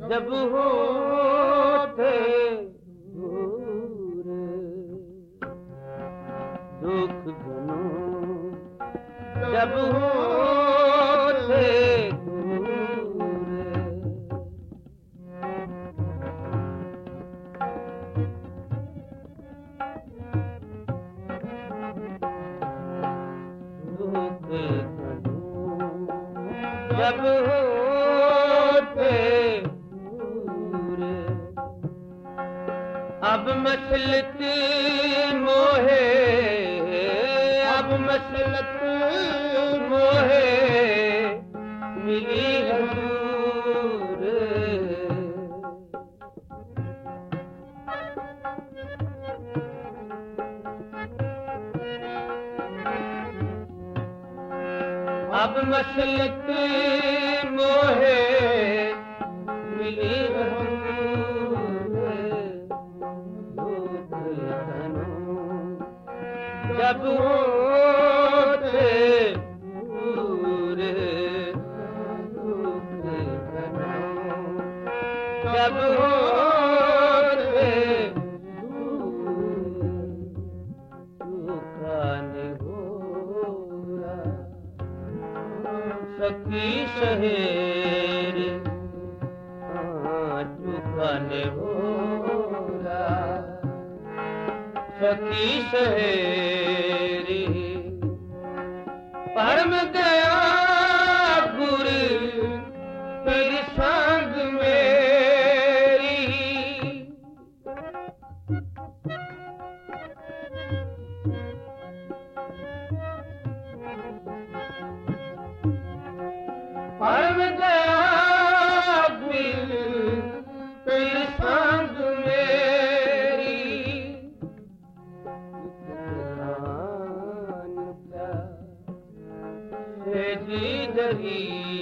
जब होते दूर दुख घनो जब होते दूर दुख घनो जब होते अब मसलत मोहे अब मसलत मोहे मिली हजूर अब मसलत मोहे मिली जब होते दूर दुख घनो जब होते दूर दुखाने होरा सखी सहेर दुखाने होरा सखी सहेरी परम दया गुर तेरी संग मेरी परम दया गुर तेरी संग दरी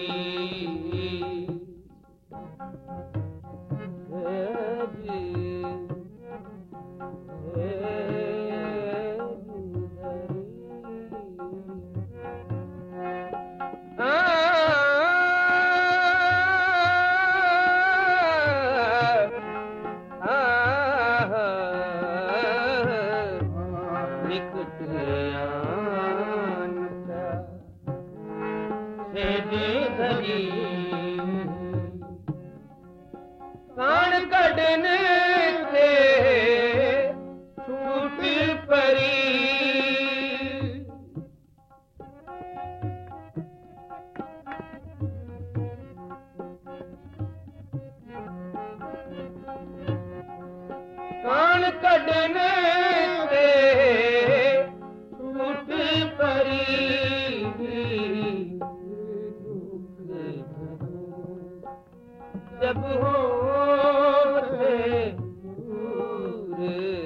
कान कढ़ने से छूट परी कान कढ़ने से छूट परी जब होते दूर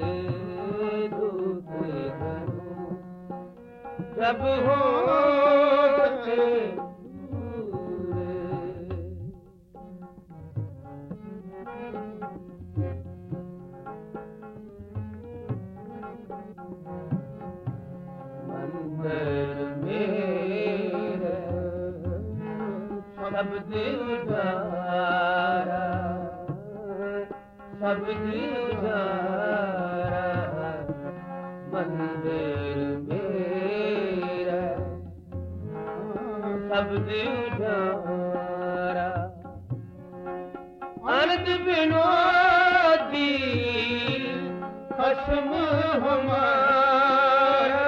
दुख घनो जब होते दूर मंदिर मेरे सब दिल जारा सब दिल जारा मंदिर मेरा सब दिल जारा अनंत विनोदी खस्म हमारा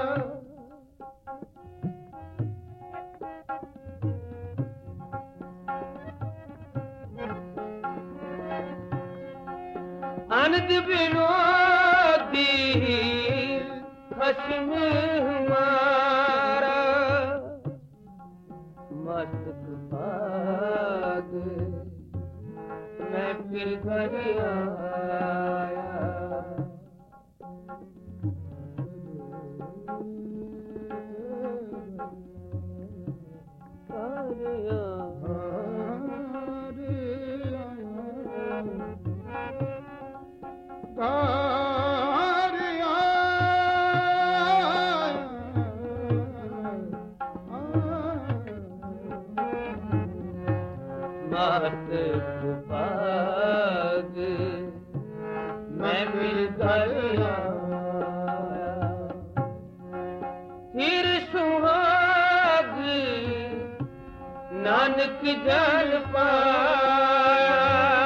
अनंत विनोदी खस्म हमारा मस्तक भाग मैं फिर घर आया मात फिर सुहाग नानक जल पाया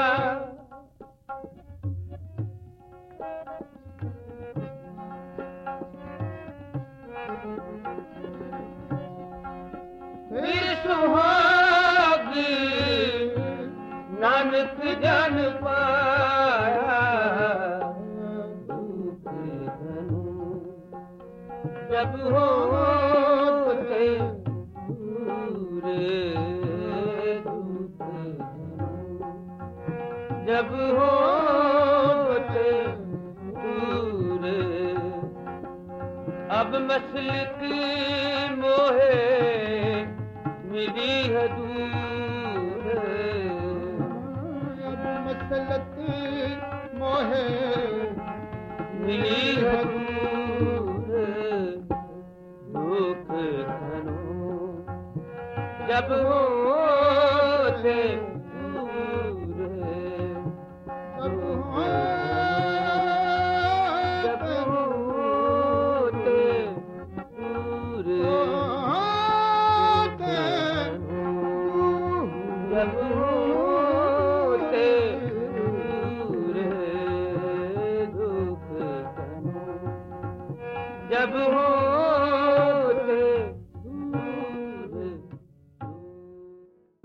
फिर सुहाग नानक जन पाया दुख धनु जब होते दूरे दुख धनु जब होते दूरे अब मसलिक मोहे मिली है दूर अब मसलत मोहे मिली है दूर दुख धनु जब हो